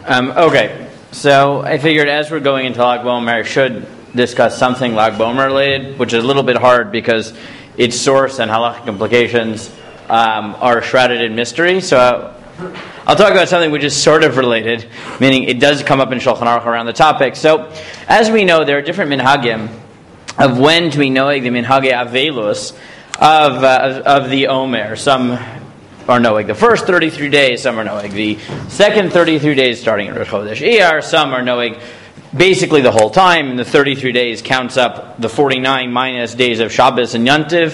Okay, so I figured as we're going into Lag BaOmer, I should discuss something Lag BaOmer related, which is a little bit hard because its source and halachic implications are shrouded in mystery. So I'll talk about something which is sort of related, meaning it does come up in Shulchan Aruch around the topic. So, as we know, there are different minhagim of when to be knowing the minhagei avelus of the Omer. Some are knowing the first 33 days, some are knowing the second 33 days starting in Rosh Chodesh Iyar, some are knowing basically the whole time, and the 33 days counts up the 49 minus days of Shabbos and Yontiv.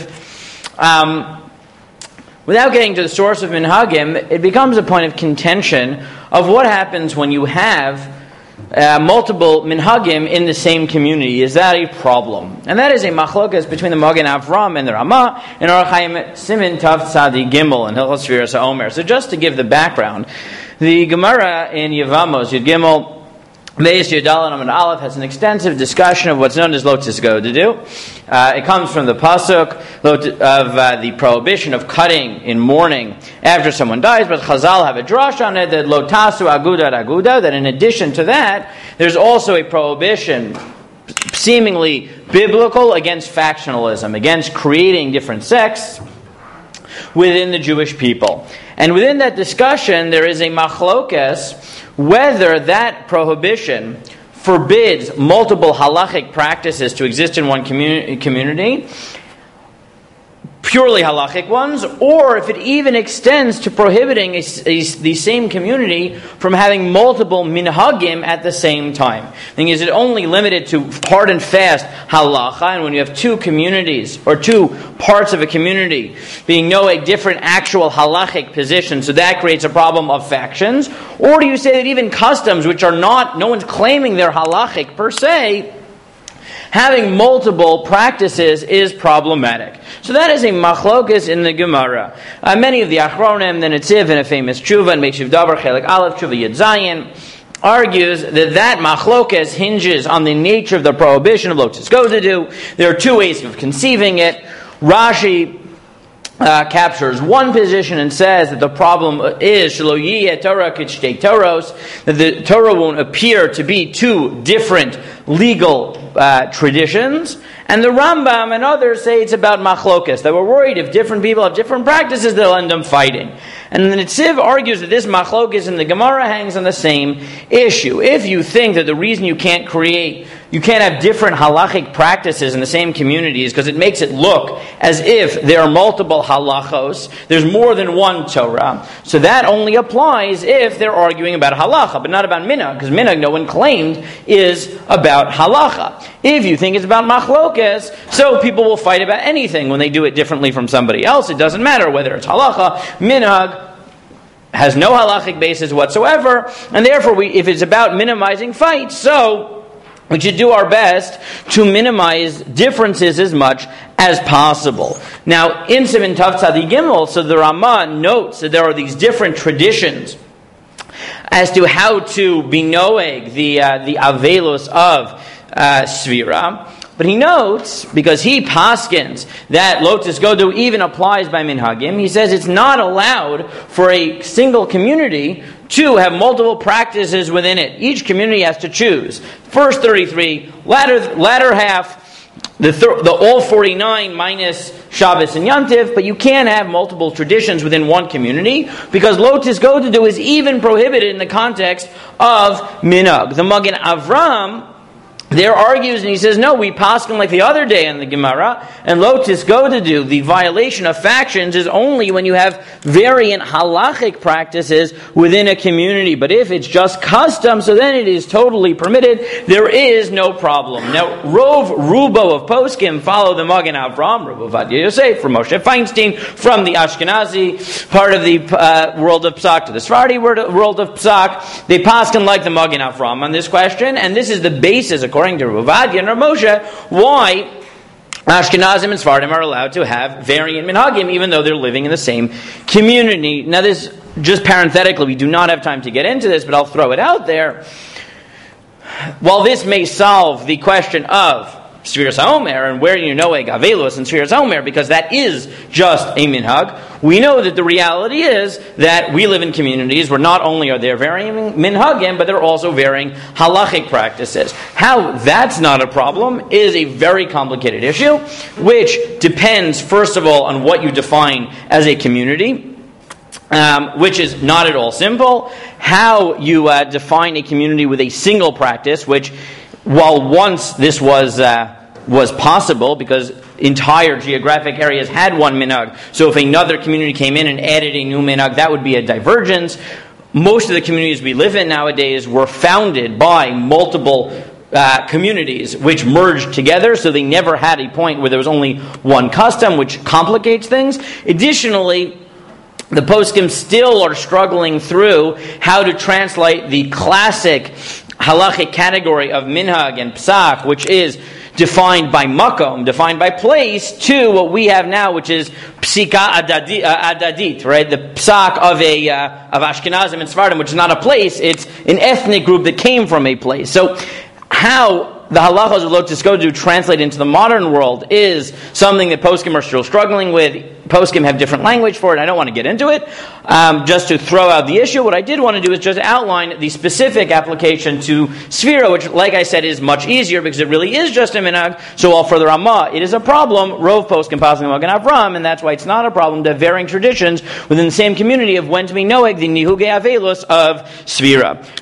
Without getting to the source of minhagim, it becomes a point of contention of what happens when you have multiple minhagim in the same community. Is that a problem? And that is a machlokas between the Magen Avram and the Ramah in Orach Chaim Simin Tav Tzadi Gimel and Hilchos Shviras HaOmer. So just to give the background, the Gemara in Yevamos Yud Gimel Beis Yudal and Aleph has an extensive discussion of what's known as Lo Tisgo to do. It comes from the pasuk of the prohibition of cutting in mourning after someone dies, but Chazal have a drush on it that Lo Tasu Aguda Aguda, that in addition to that, there's also a prohibition, seemingly biblical, against factionalism, against creating different sects within the Jewish people. And within that discussion, there is a machlokas whether that prohibition forbids multiple halachic practices to exist in one community, purely halachic ones, or if it even extends to prohibiting the same community from having multiple minhagim at the same time. The thing is, it only limited to hard and fast halacha, and when you have two communities, or two parts of a community, being different actual halachic positions, so that creates a problem of factions? Or do you say that even customs, which are not, no one's claiming they're halachic per se, having multiple practices is problematic? So that is a machlokas in the Gemara. Many of the Achronim, the Netziv, in a famous tshuva, and Meishiv Davar, Chelik Aleph, Tshuva Yud Zayin, argues that machlokas hinges on the nature of the prohibition of Lo Tisgo to do. There are two ways of conceiving it. Rashi captures one position and says that the problem is Shelo Yiyeh Torah K'Shtei Toros, that the Torah won't appear to be two different legal traditions, and the Rambam and others say it's about machlokas, that we're worried if different people have different practices, they'll end up fighting. And the Netziv argues that this machlokas in the Gemara hangs on the same issue. If you think that the reason you can't have different halachic practices in the same community is because it makes it look as if there are multiple halachos, there's more than one Torah, so that only applies if they're arguing about halacha, but not about minhag, because minhag, no one claimed, is about halacha. If you think it's about machlokas, so people will fight about anything when they do it differently from somebody else. It doesn't matter whether it's halacha, minhag has no halachic basis whatsoever, and therefore if it's about minimizing fights, so we should do our best to minimize differences as much as possible. Now, in Siman Tav Tzadi Gimel, so the Ramah notes that there are these different traditions as to how to be knowing the avelus of Svira. But he notes, because he paskins that Lo Tisgo even applies by minhagim, he says it's not allowed for a single community to have multiple practices within it. Each community has to choose. First 33, latter half, the all 49 minus Shabbos and Yontiv, but you can't have multiple traditions within one community, because Lo Tisgo is even prohibited in the context of minhag. The Magen Avram there argues, and he says, no, we paskin like the other day in the Gemara, and Lo Tisgo the violation of factions is only when you have variant halachic practices within a community. But if it's just custom, so then it is totally permitted. There is no problem. Now, Rov Rubo of Poskim follow the Magen Avram, Rov Ovadia Yosef, from Moshe Feinstein, from the Ashkenazi part of the world of Psak to the Sephardi world of Psak. They paskin like the Magen Avram on this question, and this is the basis, according to Rav Ovadia and Rav Moshe, why Ashkenazim and Sephardim are allowed to have variant minhagim even though they're living in the same community. Now this, just parenthetically, we do not have time to get into this, but I'll throw it out there. While this may solve the question of Sfiras HaOmer, and where do you Noeg Avelus and Sfiras HaOmer, because that is just a minhag. We know that the reality is that we live in communities where not only are there varying minhagim, but there are also varying halachic practices. How that's not a problem is a very complicated issue, which depends, first of all, on what you define as a community. Which is not at all simple. How you define a community with a single practice, which, while once this was possible because entire geographic areas had one minhag, so if another community came in and added a new minhag, that would be a divergence. Most of the communities we live in nowadays were founded by multiple communities which merged together, so they never had a point where there was only one custom, which complicates things. Additionally, the poskim still are struggling through how to translate the classic halachic category of minhag and psak, which is defined by makom, defined by place, to what we have now, which is psika adadit, right? The psak of Ashkenazim and Sephardim, which is not a place; it's an ethnic group that came from a place. So, how the halachos of Lo Tiskodu translate into the modern world is something that poskim are still struggling with. Poskim have different language for it. I don't want to get into it. Just to throw out the issue, what I did want to do is just outline the specific application to Sfira, which, like I said, is much easier because it really is just a minhag. So all further Ramah, it is a problem. Rov poskim paskim Magen Avram, and that's why it's not a problem to have varying traditions within the same community of when to be noeg the nihugei avelus of Sfira.